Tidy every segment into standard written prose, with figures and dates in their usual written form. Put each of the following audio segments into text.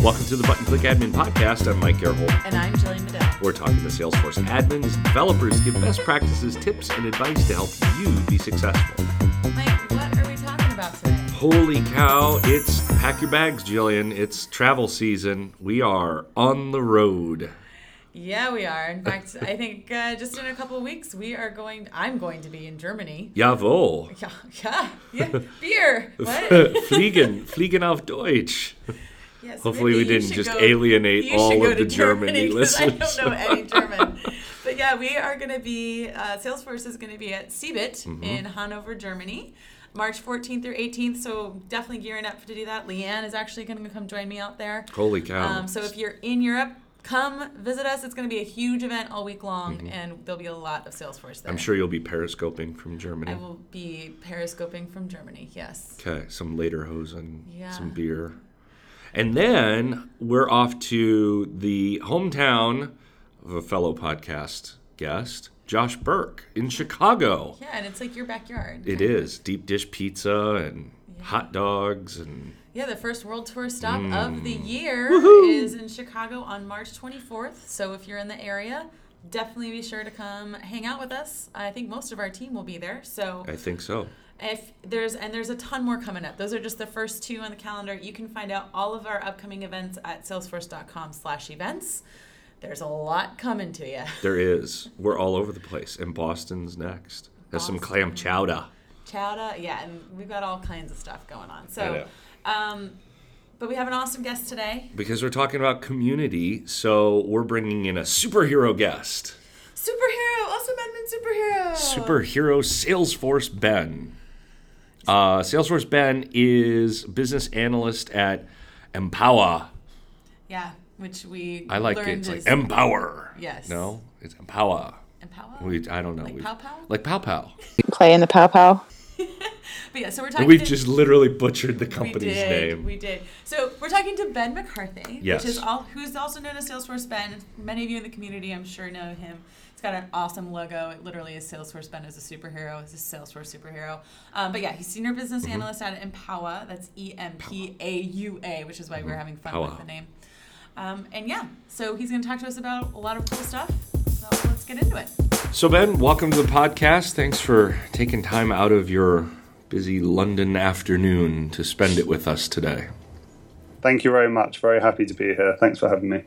Welcome to the Button Click Admin Podcast. I'm Mike Gerhold. And I'm Jillian Medell. We're talking to Salesforce admins and developers to give best practices, tips, and advice to help you be successful. Mike, what are we talking about today? Holy cow, it's pack your bags, Jillian. It's travel season. We are on the road. Yeah, we are. In fact, I think just in a couple of weeks, I'm going to be in Germany. Jawohl. Yeah. Beer. What? Fliegen auf Deutsch. Yes, hopefully we didn't just alienate all of the Germany listeners. I don't know any German. But yeah, we are going to be, Salesforce is going to be at CeBIT in Hanover, Germany, March 14th through 18th. So definitely gearing up to do that. Leanne is actually going to come join me out there. Holy cow. So if you're in Europe, come visit us. It's going to be a huge event all week long, and there'll be a lot of Salesforce there. I'm sure you'll be periscoping from Germany. I will be periscoping from Germany, yes. Okay, some lederhosen, some beer. And then we're off to the hometown of a fellow podcast guest, Josh Burke, in Chicago. Yeah, and it's like your backyard. It is. Deep dish pizza and hot dogs and... Yeah, the first world tour stop of the year is in Chicago on March 24th. So if you're in the area, definitely be sure to come hang out with us. I think most of our team will be there. So I think so. There's a ton more coming up. Those are just the first two on the calendar. You can find out all of our upcoming events at salesforce.com/events. There's a lot coming to you. There is. We're all over the place. And Boston's next. There's some clam chowder. Chowder, yeah, and we've got all kinds of stuff going on. So. But we have an awesome guest today. Because we're talking about community, so we're bringing in a superhero guest. Awesome admin superhero. Superhero Salesforce Ben. Salesforce Ben is business analyst at Empower. Yeah, which I like it. It's like Empower. Yes. No, it's Empower. Empower? I don't know. Like Pow Pow? Like Pow Pow. Play in the Pow Pow. But yeah, so we're talking. We've just literally butchered the company's name. We did. So we're talking to Ben McCarthy, yes. Who's also known as Salesforce Ben. Many of you in the community, I'm sure, know him. It's got an awesome logo. It literally is Salesforce Ben as a superhero. It's a Salesforce superhero. But yeah, he's senior business analyst at Empower. That's EMPAUA, which is why we're having fun with the name. So he's going to talk to us about a lot of cool stuff. So let's get into it. So Ben, welcome to the podcast. Thanks for taking time out of your busy London afternoon to spend it with us today. Thank you very much. Very happy to be here. Thanks for having me.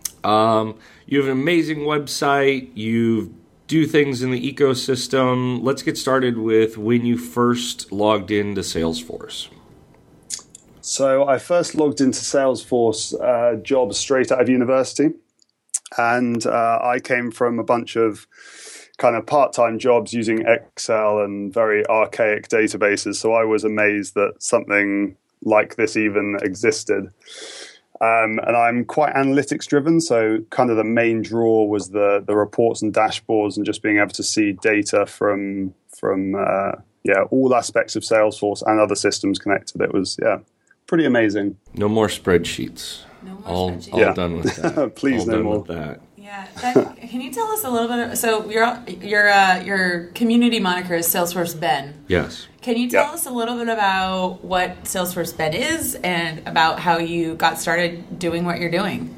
You have an amazing website. You do things in the ecosystem. Let's get started with when you first logged into Salesforce. So I first logged into Salesforce jobs straight out of university. And I came from a bunch of kind of part-time jobs using Excel and very archaic databases. So I was amazed that something like this even existed. And I'm quite analytics driven. So kind of the main draw was the reports and dashboards and just being able to see data from all aspects of Salesforce and other systems connected. It was, pretty amazing. No more spreadsheets. All done with that. Please, all no done more. With that. Yeah, can you tell us a little bit? So your community moniker is Salesforce Ben. Yes. Can you tell us a little bit about what Salesforce Ben is and about how you got started doing what you're doing?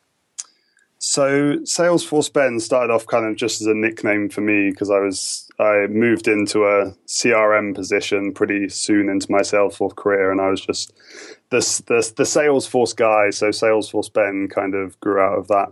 So Salesforce Ben started off kind of just as a nickname for me because I moved into a CRM position pretty soon into my Salesforce career, and I was just the Salesforce guy. So Salesforce Ben kind of grew out of that.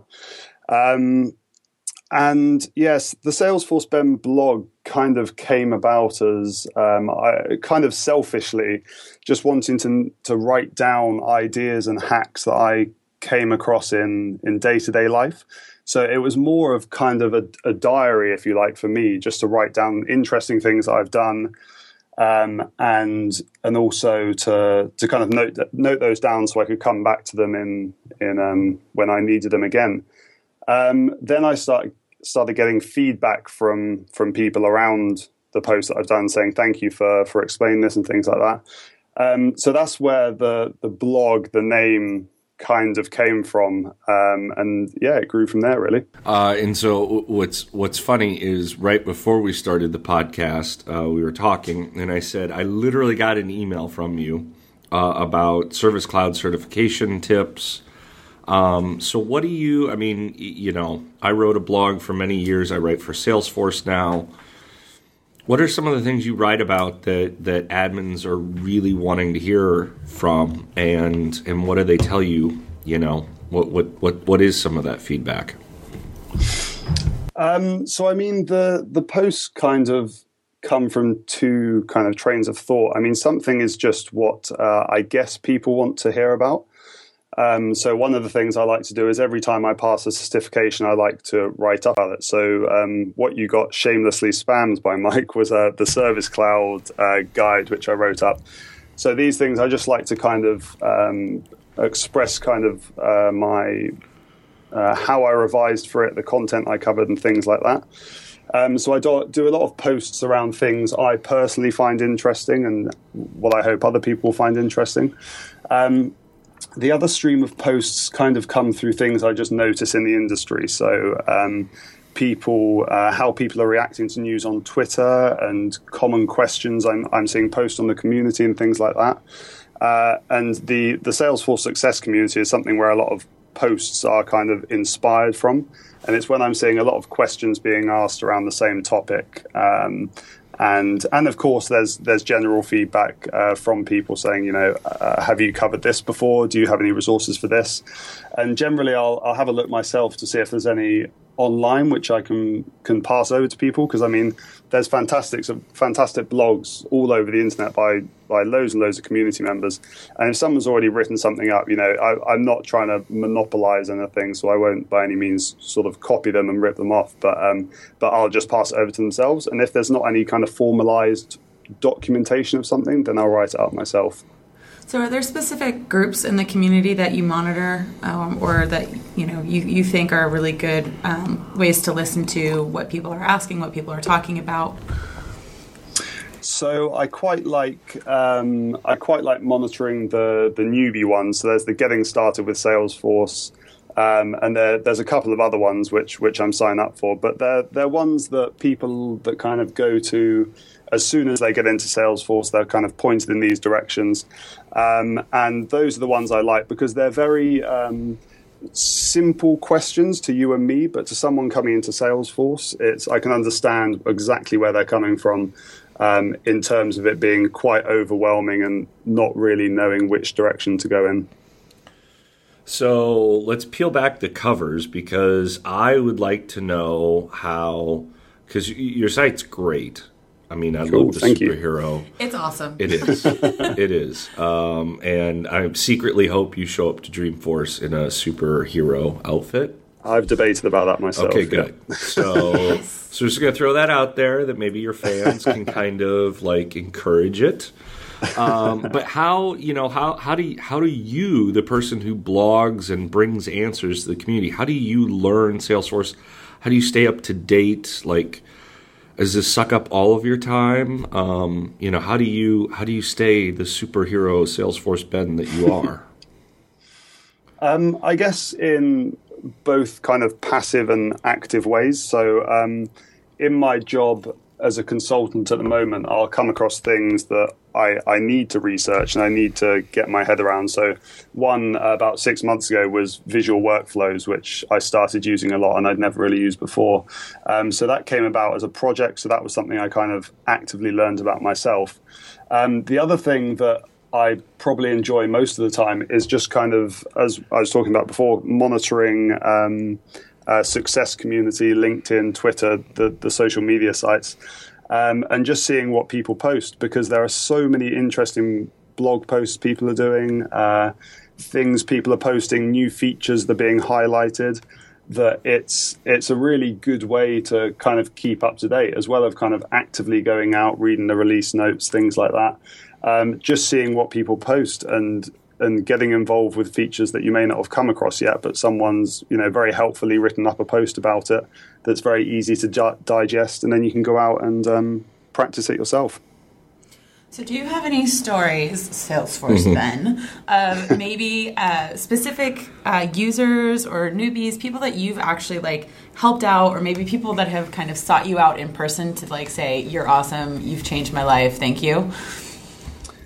And yes, the Salesforce Ben blog kind of came about as I kind of selfishly just wanting to write down ideas and hacks that I came across in day-to-day life. So it was more of kind of a diary, if you like, for me, just to write down interesting things that I've done, and also to kind of note those down so I could come back to them in when I needed them again. Then I started getting feedback from people around the post that I've done saying thank you for explaining this and things like that. So that's where the blog, the name kind of came from, and it grew from there really. And so what's funny is right before we started the podcast, we were talking, and I said I literally got an email from you about Service Cloud certification tips, So what do you, I mean, you know, I wrote a blog for many years. I write for Salesforce now. What are some of the things you write about that admins are really wanting to hear from, and what do they tell you? You know, what is some of that feedback? So I mean, the posts kind of come from two kind of trains of thought. I mean, something is just what I guess people want to hear about. So one of the things I like to do is every time I pass a certification, I like to write up about it. So what you got shamelessly spammed by Mike was the Service Cloud guide, which I wrote up. So these things I just like to kind of express kind of my how I revised for it, the content I covered, and things like that. So I do a lot of posts around things I personally find interesting and what I hope other people find interesting. The other stream of posts kind of come through things I just notice in the industry. So how people are reacting to news on Twitter and common questions I'm seeing posts on the community and things like that. And the Salesforce success community is something where a lot of posts are kind of inspired from. And it's when I'm seeing a lot of questions being asked around the same topic. And of course, there's general feedback from people saying, you know, have you covered this before? Do you have any resources for this? And generally, I'll have a look myself to see if there's any online which I can pass over to people, because I mean, there's fantastic blogs all over the internet by loads and loads of community members. And if someone's already written something up, you know, I'm not trying to monopolize anything, so I won't by any means sort of copy them and rip them off. But I'll just pass it over to themselves. And if there's not any kind of formalized documentation of something, then I'll write it up myself. So are there specific groups in the community that you monitor or that you think are really good ways to listen to what people are asking, what people are talking about? So I quite like monitoring the newbie ones. So there's the Getting Started with Salesforce, and there's a couple of other ones which I'm signed up for. But they're ones that people that kind of go to as soon as they get into Salesforce. They're kind of pointed in these directions, and those are the ones I like because they're very simple questions to you and me, but to someone coming into Salesforce, I can understand exactly where they're coming from. In terms of it being quite overwhelming and not really knowing which direction to go in. So let's peel back the covers, because I would like to know how, because your site's great. I mean, I love the superhero. It's awesome. It is. It is. And I secretly hope you show up to Dreamforce in a superhero outfit. I've debated about that myself. Okay, good. Yeah. So just going to throw that out there that maybe your fans can kind of like encourage it. But how do you, the person who blogs and brings answers to the community, how do you learn Salesforce? How do you stay up to date? Like, does this suck up all of your time? How do you stay the superhero Salesforce Ben that you are? I guess in both kind of passive and active ways. So in my job as a consultant at the moment, I'll come across things that I need to research and I need to get my head around. So one about 6 months ago was visual workflows, which I started using a lot and I'd never really used before. So that came about as a project. So that was something I kind of actively learned about myself. The other thing that I probably enjoy most of the time is just kind of, as I was talking about before, monitoring success community, LinkedIn, Twitter, the social media sites, and just seeing what people post, because there are so many interesting blog posts people are doing, things people are posting, new features that are being highlighted, that it's a really good way to kind of keep up to date, as well as kind of actively going out, reading the release notes, things like that. Just seeing what people post and getting involved with features that you may not have come across yet, but someone's very helpfully written up a post about it that's very easy to digest, and then you can go out and practice it yourself. So do you have any stories, Salesforce Ben, of maybe specific users or newbies, people that you've actually helped out, or maybe people that have kind of sought you out in person to say, you're awesome, you've changed my life, thank you?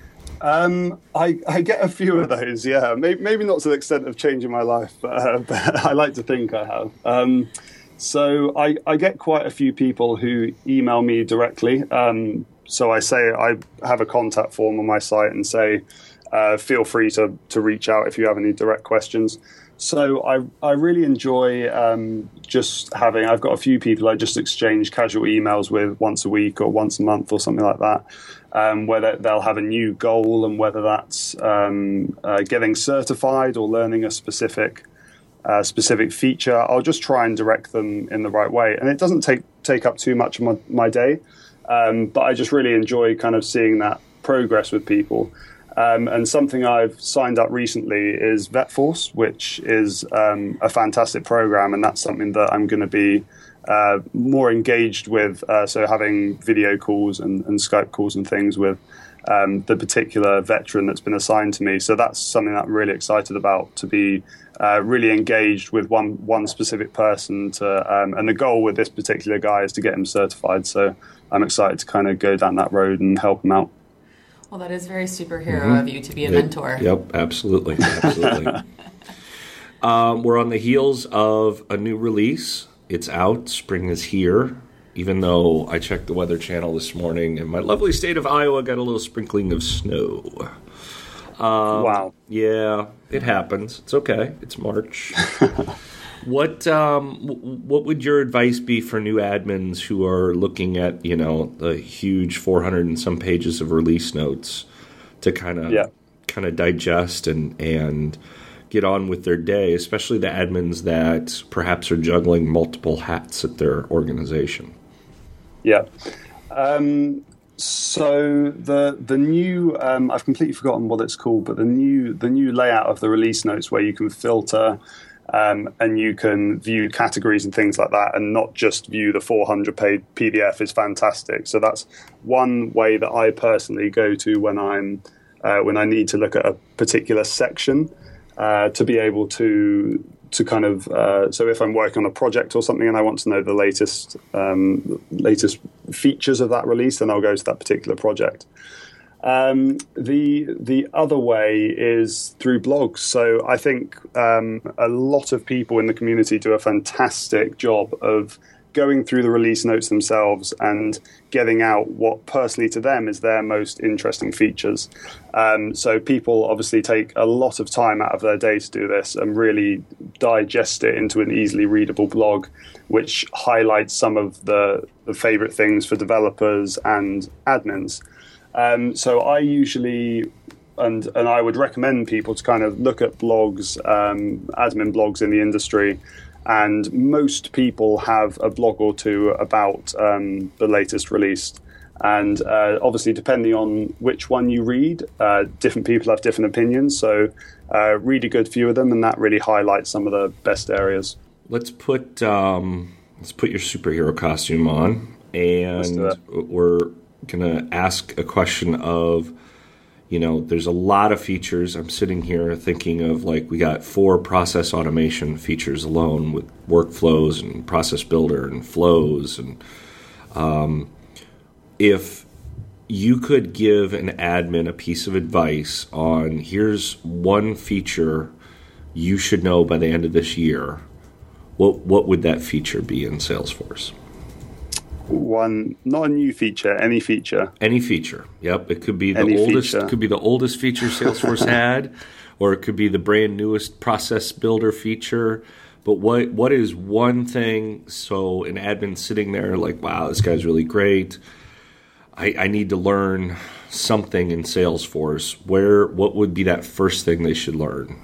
I get a few of those, yeah. Maybe not to the extent of changing my life, but I like to think I have. So I get quite a few people who email me directly. So I have a contact form on my site and say, feel free to reach out if you have any direct questions. So I really enjoy I've got a few people I just exchange casual emails with once a week or once a month or something like that, where they'll have a new goal, and whether that's getting certified or learning a specific feature. I'll just try and direct them in the right way. And it doesn't take up too much of my day, but I just really enjoy kind of seeing that progress with people. And something I've signed up recently is VetForce, which is a fantastic program, and that's something that I'm going to be more engaged with. So having video calls and Skype calls and things with the particular veteran that's been assigned to me. So that's something that I'm really excited about, to be really engaged with one specific person. And the goal with this particular guy is to get him certified. So I'm excited to kind of go down that road and help him out. Well, that is very superhero of you to be a mentor. Yep, absolutely. We're on the heels of a new release. It's out. Spring is here. Even though I checked the Weather Channel this morning, and my lovely state of Iowa got a little sprinkling of snow. Wow. Yeah, it happens. It's okay. It's March. What would your advice be for new admins who are looking at, the huge 400 and some pages of release notes to kind of digest and get on with their day, especially the admins that perhaps are juggling multiple hats at their organization? Yeah. So the new I've completely forgotten what it's called, but the new layout of the release notes, where you can filter and you can view categories and things like that, and not just view the 400-page PDF, is fantastic. So that's one way that I personally go to when I need to look at a particular section, to be able to kind of so if I'm working on a project or something and I want to know the latest features of that release, then I'll go to that particular project. The other way is through blogs. So I think a lot of people in the community do a fantastic job of going through the release notes themselves and getting out what personally to them is their most interesting features. So people obviously take a lot of time out of their day to do this and really digest it into an easily readable blog, which highlights some of the favorite things for developers and admins. So I usually, and I would recommend people to kind of look at blogs, admin blogs in the industry, and most people have a blog or two about the latest release. And obviously, depending on which one you read, different people have different opinions. So read a good few of them, and that really highlights some of the best areas. Let's put your superhero costume on, and we're going to ask a question of, there's a lot of features. I'm sitting here thinking of, we got 4 process automation features alone with workflows and process builder and flows. And if you could give an admin a piece of advice on, here's one feature you should know by the end of this year, what would that feature be in Salesforce? One, not a new feature, any feature. Any feature. Yep. It could be the oldest. Feature. Could be the oldest feature Salesforce had, or it could be the brand newest process builder feature. But what is one thing? So an admin sitting there like, wow, this guy's really great. I need to learn something in Salesforce. What would be that first thing they should learn?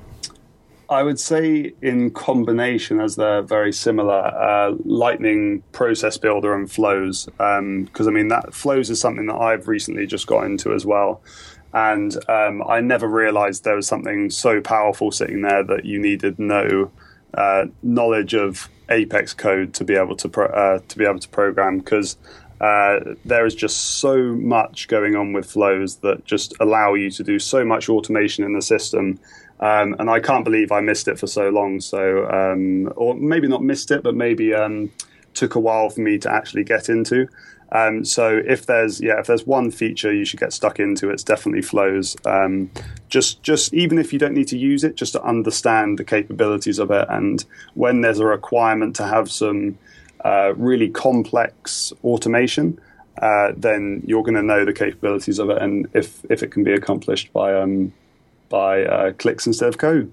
I would say in combination, as they're very similar, Lightning Process Builder and Flows, because that Flows is something that I've recently just got into as well. And I never realized there was something so powerful sitting there that you needed no knowledge of Apex code to be able to program, because there is just so much going on with Flows that just allow you to do so much automation in the system. And I can't believe I missed it for so long. So, or maybe not missed it, but maybe took a while for me to actually get into. So if there's one feature you should get stuck into, it's definitely flows. Just even if you don't need to use it, just to understand the capabilities of it, and when there's a requirement to have some really complex automation, then you're going to know the capabilities of it, and if it can be accomplished by clicks instead of code.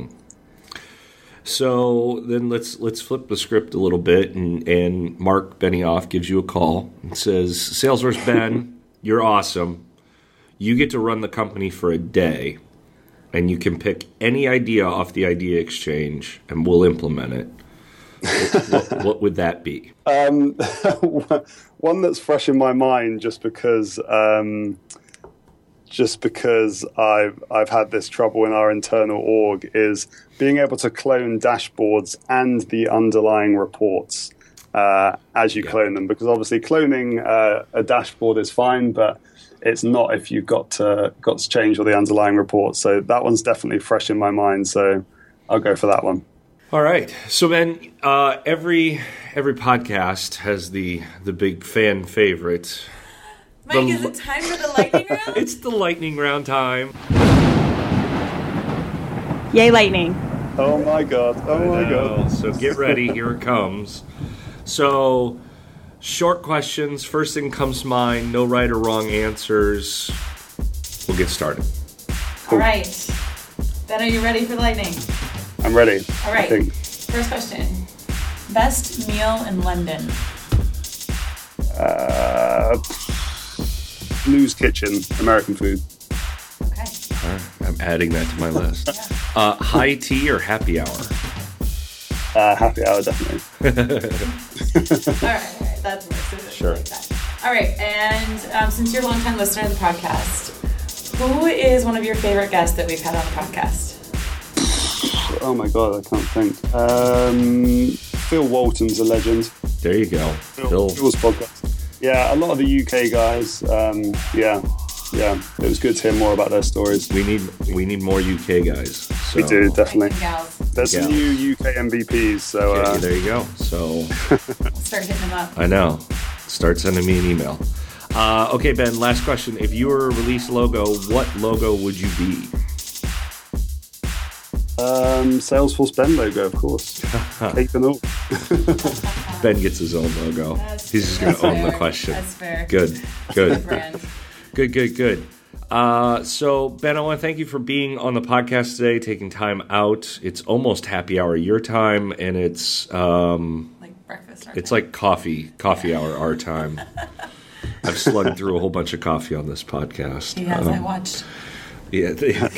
So then let's flip the script a little bit, and Mark Benioff gives you a call and says, Salesforce Ben, you're awesome. You get to run the company for a day, and you can pick any idea off the idea exchange, and we'll implement it. What would that be? One that's fresh in my mind, just because I've had this trouble in our internal org, is being able to clone dashboards and the underlying reports as you clone them. Because obviously cloning a dashboard is fine, but it's not if you've got to change all the underlying reports. So that one's definitely fresh in my mind. So I'll go for that one. All right. So then every podcast has the big fan favorite. Mike, is it time for the lightning round? It's the lightning round time. Yay, lightning. Oh my God. God. So get ready. Here it comes. So short questions. First thing comes to mind. No right or wrong answers. We'll get started. All right. Ben, are you ready for the lightning? I'm ready. All right. First question. Best meal in London? Blues Kitchen, American food. Okay. I'm adding that to my list. High tea or happy hour? Happy hour, definitely. All right. That's more Sure. like that. All right. And since you're a long-time listener of the podcast, who is one of your favorite guests that we've had on the podcast? Oh my God, I can't think. Phil Walton's a legend. There you go. Phil's podcast. Yeah, a lot of the UK guys. Yeah. It was good to hear more about their stories. We need more UK guys. So. We do, definitely. Gals. There's some new UK MVPs. So yeah, there you go. So We'll start hitting them up. I know. Start sending me an email. Okay, Ben. Last question. If you were a release logo, what logo would you be? Salesforce Ben logo, of course. Cape and all. Ben gets his own logo. He's just going to own the question. That's fair. Good. Brand. Good. So, Ben, I want to thank you for being on the podcast today, taking time out. It's almost happy hour your time, and it's Like breakfast. it's like coffee hour our time. I've slugged through a whole bunch of coffee on this podcast. Yes, I watched. Yeah.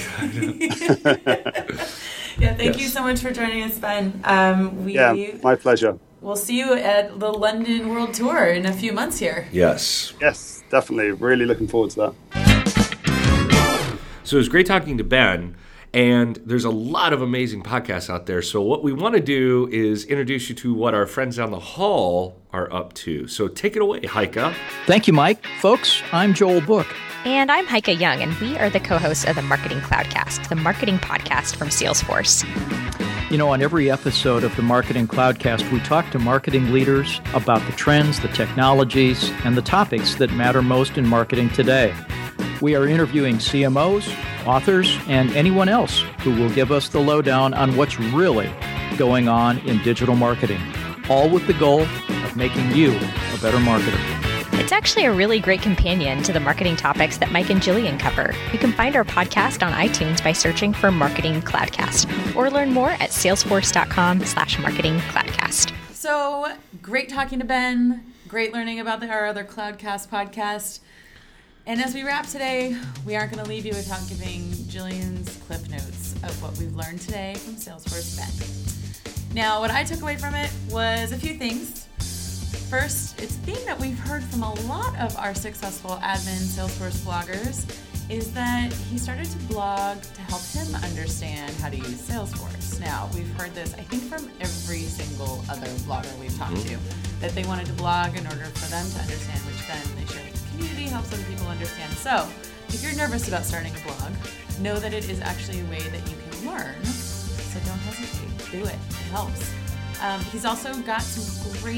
Yeah, thank you so much for joining us, Ben. My pleasure. We'll see you at the London World Tour in a few months here. Yes, definitely. Really looking forward to that. So it was great talking to Ben, and there's a lot of amazing podcasts out there. So what we want to do is introduce you to what our friends down the hall are up to. So take it away, Heike. Thank you, Mike. Folks, I'm Joel Book. And I'm Heike Young, and we are the co-hosts of the Marketing Cloudcast, the marketing podcast from Salesforce. You know, on every episode of the Marketing Cloudcast, we talk to marketing leaders about the trends, the technologies, and the topics that matter most in marketing today. We are interviewing CMOs, authors, and anyone else who will give us the lowdown on what's really going on in digital marketing, all with the goal of making you a better marketer. It's actually a really great companion to the marketing topics that Mike and Jillian cover. You can find our podcast on iTunes by searching for Marketing Cloudcast, or learn more at salesforce.com/marketingcloudcast. So great talking to Ben. Great learning about our other Cloudcast podcast. And as we wrap today, we aren't going to leave you without giving Jillian's cliff notes of what we've learned today from Salesforce Ben. Now, what I took away from it was a few things. First, it's a theme that we've heard from a lot of our successful admin Salesforce bloggers, is that he started to blog to help him understand how to use Salesforce. Now, we've heard this, I think, from every single other blogger we've talked to, that they wanted to blog in order for them to understand, which then they share with the community, helps other people understand. So, if you're nervous about starting a blog, know that it is actually a way that you can learn, so don't hesitate. Do it. It helps. He's also got some great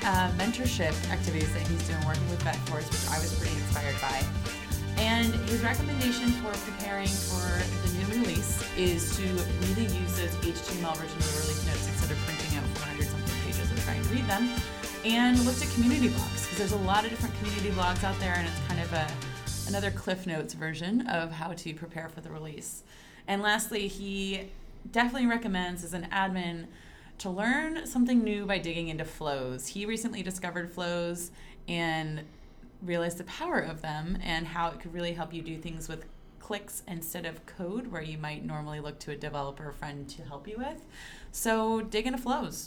mentorship activities that he's doing working with VetForce, which I was pretty inspired by. And his recommendation for preparing for the new release is to really use those HTML versions of release notes instead of printing out 400-something pages and trying to read them. And looked at community blogs, because there's a lot of different community blogs out there, and it's kind of another Cliff Notes version of how to prepare for the release. And lastly, he definitely recommends, as an admin, to learn something new by digging into flows. He recently discovered flows and realized the power of them and how it could really help you do things with clicks instead of code, where you might normally look to a developer friend to help you with. So dig into flows.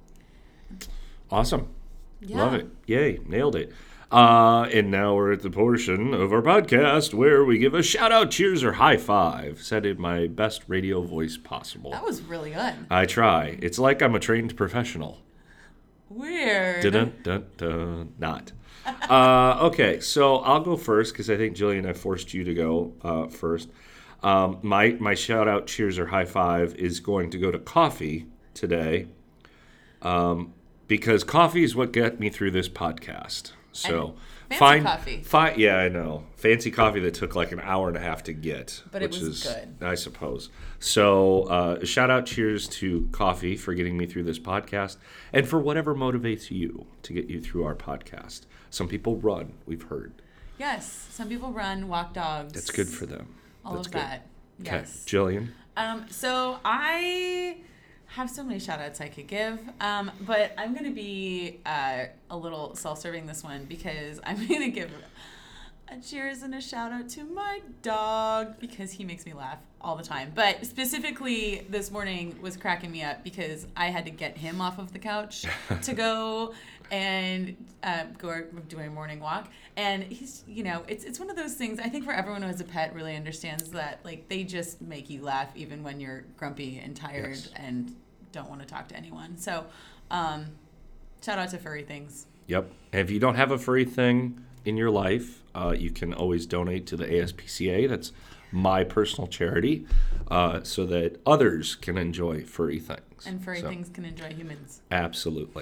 Awesome. Yeah. Love it. Yay. Nailed it. And now we're at the portion of our podcast where we give a shout out, cheers, or high five, said in my best radio voice possible. That was really good. I try. It's like I'm a trained professional. Weird. Dun-dun-dun-dun. Not. Okay, so I'll go first because I think, Jillian, I forced you to go first. My shout out, cheers, or high five is going to go to coffee today. Because coffee is what got me through this podcast. So coffee. Yeah, I know. Fancy coffee that took like an hour and a half to get. But it was good. I suppose. So shout out, cheers to coffee for getting me through this podcast and for whatever motivates you to get you through our podcast. Some people run, we've heard. Yes, some people run, walk dogs. That's good for them. That's good. That. Yes. Okay, Jillian? So I have so many shout outs I could give, but I'm going to be a little self-serving this one, because I'm going to give a cheers and a shout out to my dog, because he makes me laugh all the time. But specifically this morning was cracking me up because I had to get him off of the couch to go and go do a morning walk. And he's, it's one of those things, I think for everyone who has a pet really understands that, like, they just make you laugh even when you're grumpy and tired Yes. and don't want to talk to anyone. So shout out to furry things. Yep. And if you don't have a furry thing in your life, you can always donate to the ASPCA. That's my personal charity, so that others can enjoy furry things. And furry things can enjoy humans. Absolutely.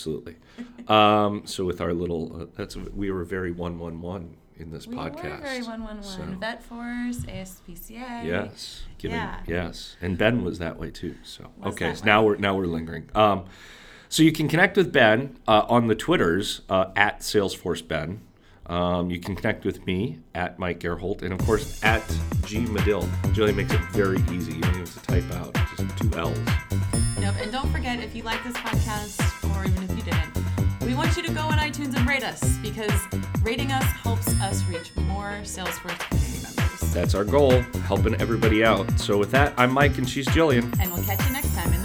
So with our little, we were very 111 in this podcast. We were very 111. So. VetForce, ASPCA. Yes. Yeah. Yes. And Ben was that way too. So okay. So way. now we're lingering. So you can connect with Ben on the Twitters at SalesforceBen. You can connect with me at Mike Gerholt, and of course at G Medill. Jillian makes it very easy. You don't even have to type out, just 2 L's. Nope. And don't forget, if you like this podcast, or even if you didn't, we want you to go on iTunes and rate us, because rating us helps us reach more Salesforce community members. That's our goal, helping everybody out. So with that, I'm Mike and she's Jillian. And we'll catch you next time.